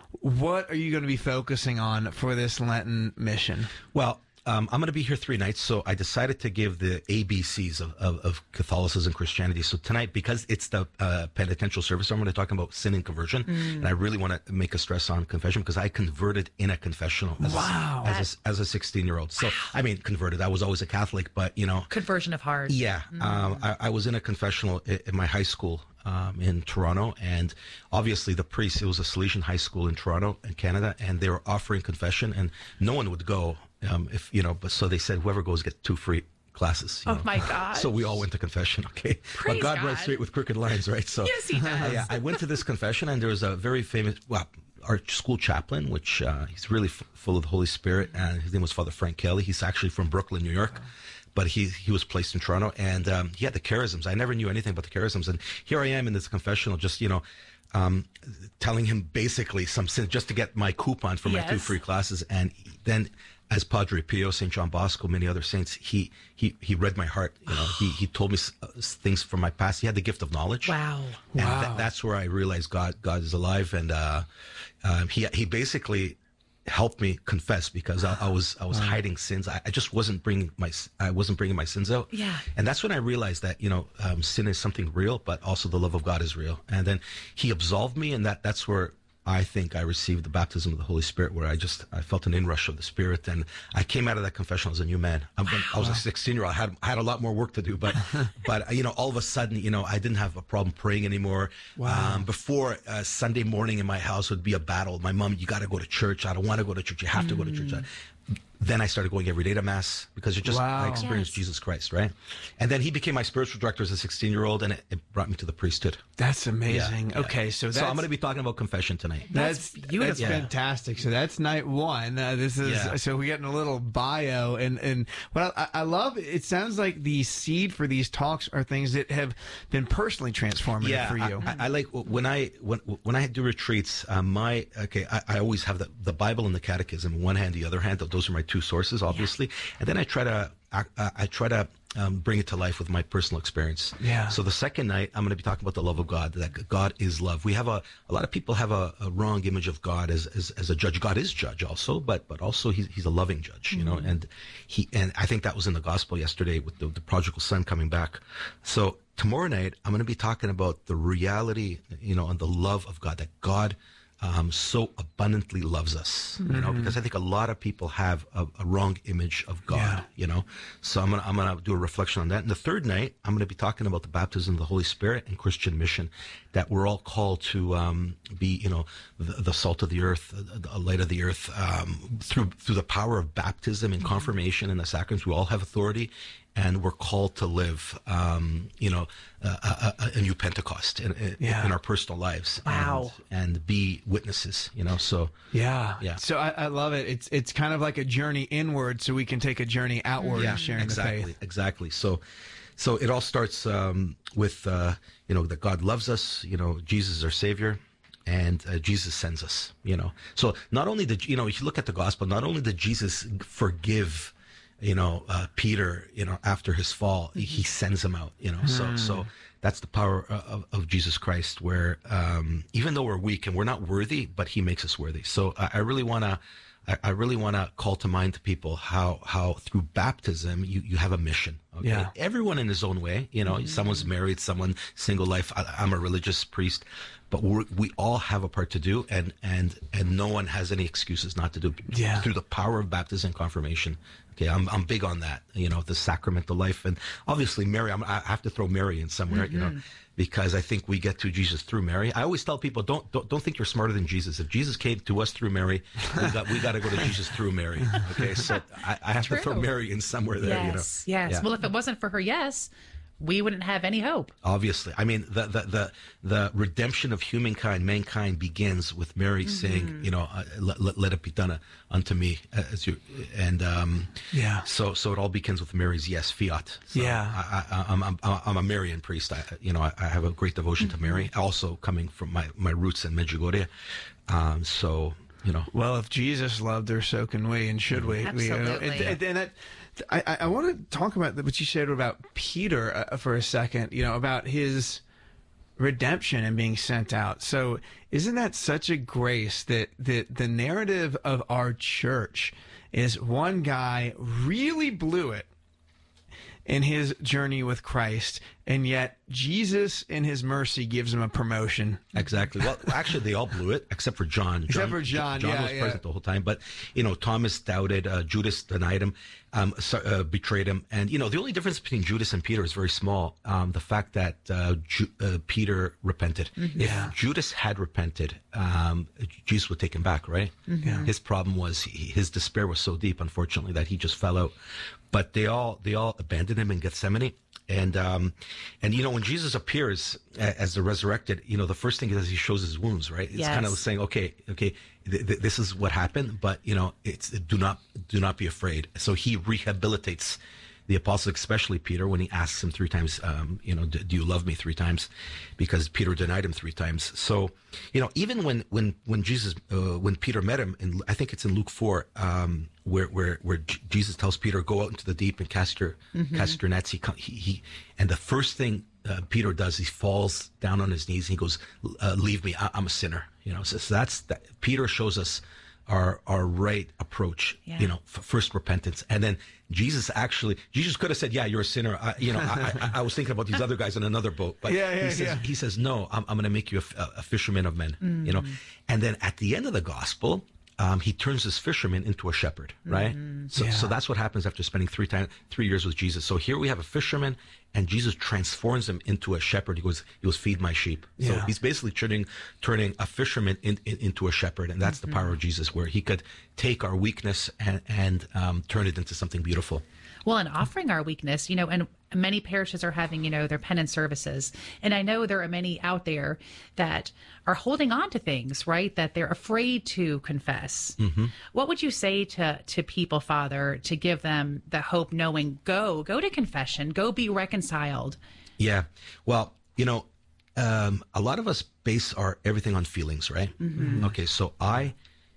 What are you going to be focusing on for this Lenten mission? Well, Um, I'm going to be here three nights, so I decided to give the A B Cs of, of, of Catholicism and Christianity. So tonight, because it's the uh, penitential service, I'm going to talk about sin and conversion, mm. and I really want to make a stress on confession because I converted in a confessional as, wow. a, as, a, as a sixteen-year-old. So, I mean, converted. I was always a Catholic, but, you know. Conversion of heart. Yeah. Mm. Um, I, I was in a confessional in, in my high school um, in Toronto, and obviously the priest, it was a Salesian high school in Toronto, in Canada, and they were offering confession, and no one would go. Um, if you know, but so they said whoever goes gets two free classes. You oh know? my God! So we all went to confession. Okay, Praise but God, God runs straight with crooked lines, right? So yes, he does. Yeah, I went to this confession, and there was a very famous, well, our school chaplain, which uh, he's really f- full of the Holy Spirit, and his name was Father Frank Kelly. He's actually from Brooklyn, New York. But he he was placed in Toronto, and um, he had the charisms. I never knew anything about the charisms, and here I am in this confessional, just you know, um, telling him basically some sin just to get my coupon for my yes. two free classes, and then. As Padre Pio, Saint John Bosco, many other saints, he he he read my heart. You know, he he told me uh, things from my past. He had the gift of knowledge. Wow, and wow. Th- that's where I realized God God is alive, and uh, uh, he he basically helped me confess because I, I was I was wow. hiding sins. I, I just wasn't bringing my I wasn't bringing my sins out. Yeah, and that's when I realized that you know um, sin is something real, but also the love of God is real. And then he absolved me, and that that's where. I think I received the baptism of the Holy Spirit, where I just I felt an inrush of the Spirit, and I came out of that confessional as a new man. I, wow. I was a sixteen-year-old. I had I had a lot more work to do, but but you know, all of a sudden, you know, I didn't have a problem praying anymore. Wow. Um, before uh, Sunday morning in my house would be a battle. My mom, you got to go to church. I don't want to go to church. You have mm. to go to church. I, Then I started going every day to Mass because it just wow. I experienced yes. Jesus Christ, right? And then he became my spiritual director as a sixteen-year-old, and it, it brought me to the priesthood. That's amazing. Yeah, Okay, yeah. so that's, so I'm going to be talking about confession tonight. That's That's beautiful. That's fantastic. So that's night one. Uh, this is Yeah. so we're getting a little bio, and and what I, I love. It sounds like the seed for these talks are things that have been personally transformative yeah, for you. I, I, I like when I when when I do retreats. Uh, my okay, I, I always have the the Bible and the Catechism in one hand, the other hand. Those are my two sources, obviously. And then I try to I, I try to um, bring it to life with my personal experience. Yeah. So the second night, I'm going to be talking about the love of God. That God is love. We have a a lot of people have a, a wrong image of God as, as as a judge. God is judge also, but but also he's he's a loving judge. You mm-hmm. know, and he and I think that was in the gospel yesterday with the, the prodigal son coming back. So tomorrow night, I'm going to be talking about the reality, you know, and the love of God. That God. Um, so abundantly loves us, you know, mm-hmm. because I think a lot of people have a, a wrong image of God, yeah. you know. So I'm gonna I'm gonna do a reflection on that. And the third night, I'm gonna be talking about the baptism of the Holy Spirit and Christian mission, that we're all called to um, be, you know, the, the salt of the earth, the, the light of the earth, um, through through the power of baptism and mm-hmm. confirmation and the sacraments. We all have authority. And we're called to live, um, you know, a, a, a new Pentecost in, in, yeah. in our personal lives. Wow. And, and be witnesses, you know, so. Yeah. Yeah. So I, I love it. It's it's kind of like a journey inward so we can take a journey outward Yeah, and sharing exactly, the faith. Exactly. So, so it all starts um, with, uh, you know, that God loves us, you know, Jesus is our Savior. And uh, Jesus sends us, you know. So not only did, you know, if you look at the gospel, not only did Jesus forgive you know, uh, Peter, you know, after his fall, he, he sends him out, you know, so, Mm. so that's the power of, of Jesus Christ, where, um, even though we're weak and we're not worthy, but he makes us worthy. So I, I really want to, I, I really want to call to mind to people how, how through baptism, you, you have a mission. Okay? Yeah. Everyone in his own way, you know, mm-hmm. someone's married, someone single life. I, I'm a religious priest. But we're, we all have a part to do, and, and, and no one has any excuses not to do. Yeah. Through the power of baptism and confirmation. Okay, I'm I'm big on that. You know, the sacramental life, and obviously Mary. I'm, I have to throw Mary in somewhere. Mm-hmm. You know, because I think we get to Jesus through Mary. I always tell people, don't don't don't think you're smarter than Jesus. If Jesus came to us through Mary, we got we got to go to Jesus through Mary. Okay, so I, I have True. to throw Mary in somewhere there. Yes. You know, Yes. Yeah. Well, if it wasn't for her, yes, we wouldn't have any hope. Obviously. I mean, the the the, the redemption of humankind, mankind begins with Mary mm-hmm. saying, you know, uh, let, let, let it be done unto me as you, and um, yeah. So so it all begins with Mary's yes, fiat. So yeah. I, I, I'm, I'm I'm a Marian priest. I you know I, I have a great devotion mm-hmm. to Mary. Also coming from my my roots in Medjugorje. Um, so you know. Well, if Jesus loved her, so can we, and should we? Absolutely. We, you know, and, and, and that, I, I want to talk about what you said about Peter uh, for a second. You know, about his redemption and being sent out. So isn't that such a grace that, that the narrative of our church is one guy really blew it in his journey with Christ, and yet Jesus, in his mercy, gives him a promotion. Exactly. Well, actually, they all blew it, except for John. Except John, for John, John yeah, was yeah. present the whole time. But, you know, Thomas doubted, uh, Judas denied him, um, so, uh, betrayed him. And, you know, the only difference between Judas and Peter is very small. Um, the fact that uh, Ju- uh, Peter repented. Mm-hmm. If Yeah. Judas had repented, um, Jesus would take him back, right? Mm-hmm. Yeah. His problem was he, his despair was so deep, unfortunately, that he just fell out. But they all they all abandoned him in Gethsemane. And, um, and you know, when Jesus appears as the resurrected, you know, the first thing is he shows his wounds, right? It's Yes. kind of saying, okay, okay, th- th- this is what happened, but, you know, it's do not do not be afraid. So he rehabilitates the apostle, especially Peter, when he asks him three times, um, you know, do, do you love me three times? Because Peter denied him three times. So, you know, even when when when Jesus, uh, when Peter met him, and I think it's in Luke four, um, where where where J- Jesus tells Peter, go out into the deep and cast your Mm-hmm. cast your nets. He, co- he he and the first thing uh, Peter does, he falls down on his knees. And he goes, uh, leave me, I, I'm a sinner. You know, so, so that's that. Peter shows us our our right approach. Yeah. You know, f- first repentance, and then Jesus actually, Jesus could have said, yeah, you're a sinner. I, you know, I, I, I was thinking about these other guys in another boat, but Yeah, yeah, he says, yeah. he says, no, I'm, I'm going to make you a, f- a fisherman of men, you know? And then at the end of the gospel, um, he turns this fisherman into a shepherd, right? So, Yeah. so that's what happens after spending three time, three years with Jesus. So here we have a fisherman, and Jesus transforms him into a shepherd. He goes, he goes, feed my sheep. So Yeah. he's basically turning, turning a fisherman in, in, into a shepherd. And that's the power of Jesus, where he could take our weakness and, and um, turn it into something beautiful. Well, and offering our weakness, you know, and many parishes are having, you know, their penance services. And I know there are many out there that are holding on to things, right? That they're afraid to confess. Mm-hmm. What would you say to, to people, Father, to give them the hope, knowing, go, go to confession, go be reconciled? Yeah. Well, you know, um, a lot of us base our everything on feelings, right? Mm-hmm. Okay. So I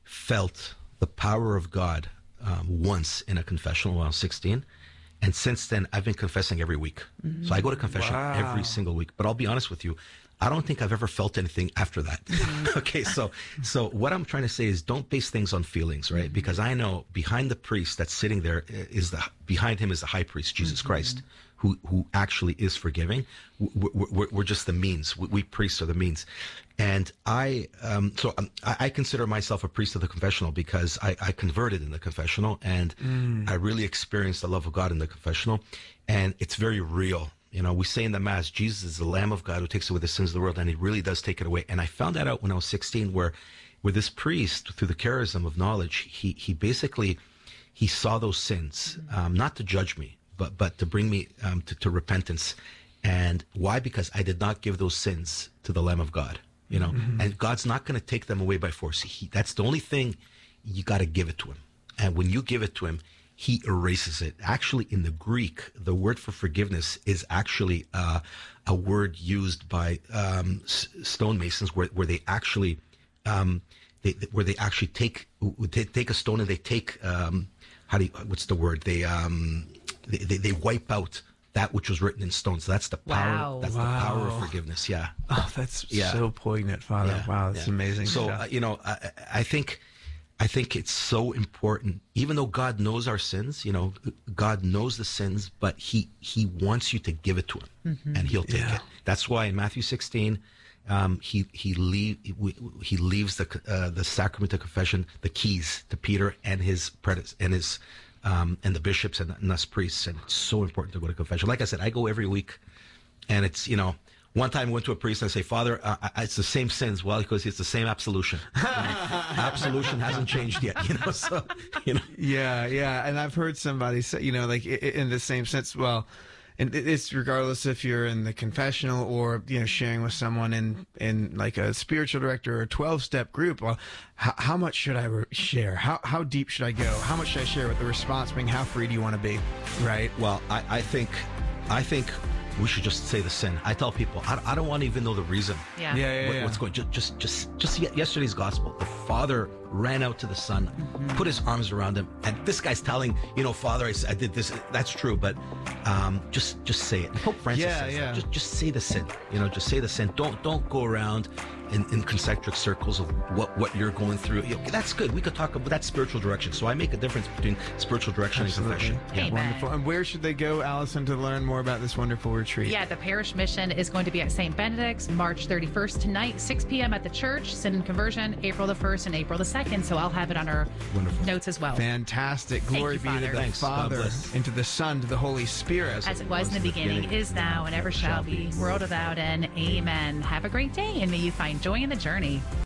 felt the power of God um, once in a confessional when I was sixteen. And since then, I've been confessing every week. Mm-hmm. So I go to confession Wow. every single week. But I'll be honest with you, I don't think I've ever felt anything after that. Okay, so so what I'm trying to say is, don't base things on feelings, right? Mm-hmm. Because I know behind the priest that's sitting there is the behind him is the high priest, Jesus mm-hmm. Christ, who who actually is forgiving. We're, we're, we're just the means. We, we priests are the means. And I, um, so um, I, I consider myself a priest of the confessional because I, I converted in the confessional, and mm. I really experienced the love of God in the confessional, and it's very real. You know, we say in the Mass, Jesus is the Lamb of God who takes away the sins of the world, and he really does take it away. And I found that out when I was sixteen, where, where this priest, through the charism of knowledge, he he basically, he saw those sins, um, not to judge me, but but to bring me um, to, to repentance. And why? Because I did not give those sins to the Lamb of God. You know, mm-hmm. and God's not going to take them away by force. He, that's the only thing, you got to give it to him. And when you give it to him, he erases it. Actually, in the Greek, the word for forgiveness is actually uh, a word used by um, s- stonemasons, where, where they actually, um, they, where they actually take they take a stone and they take um, how do you, what's the word? They um, they, they, they wipe out that which was written in stone. So that's the power. Wow. That's Wow. the power of forgiveness. Yeah. Oh, that's Yeah. so poignant, Father. Yeah, Wow, that's yeah. amazing. So stuff. uh, you know, I, I think, I think it's so important. Even though God knows our sins, you know, God knows the sins, but He He wants you to give it to Him, mm-hmm. and He'll take Yeah. it. That's why in Matthew sixteen, um, He He leave He leaves the uh, the sacrament of confession, the keys to Peter and his prede- and his. Um, and the bishops and, and us priests, and it's so important to go to confession. Like I said, I go every week, and it's, you know, one time I went to a priest and I say, Father, uh, I, it's the same sins. Well, because it's the same absolution. Absolution hasn't changed yet, you know. So, you know. Yeah, yeah, and I've heard somebody say, you know, like i- in the same sense. Well, and it's regardless if you're in the confessional or, you know, sharing with someone in in like a spiritual director or a twelve-step group. Well, how, how much should I re- share? How how deep should I go? How much should I share? With the response being, how free do you want to be? Right. Well, I, I think, I think we should just say the sin. I tell people, I, I don't want to even know the reason. Yeah. Yeah, yeah, what- yeah. What's going? Just, just, just, just ye- yesterday's gospel. The Father ran out to the son, mm-hmm. put his arms around him, and this guy's telling, you know, Father, I, I did this. That's true, but um, just just say it. And Pope Francis yeah, says yeah. that. Just just say the sin. You know, just say the sin. Don't don't go around in, in concentric circles of what, what you're going through. You know, that's good. We could talk about that spiritual direction. So I make a difference between spiritual direction Absolutely. and confession. Yeah. Amen. Wonderful. And where should they go, Allison, to learn more about this wonderful retreat? Yeah, the parish mission is going to be at Saint Benedict's March thirty-first tonight, six p.m. at the church. Sin and conversion, April the first and April the second. So I'll have it on our Wonderful. notes as well. Fantastic. Glory you, be to Father. the Thanks. God Father, bless. and to the Son, to the Holy Spirit. As it was in the beginning, is now, and ever shall be, world without end. Amen. Have a great day, and may you find joy in the journey.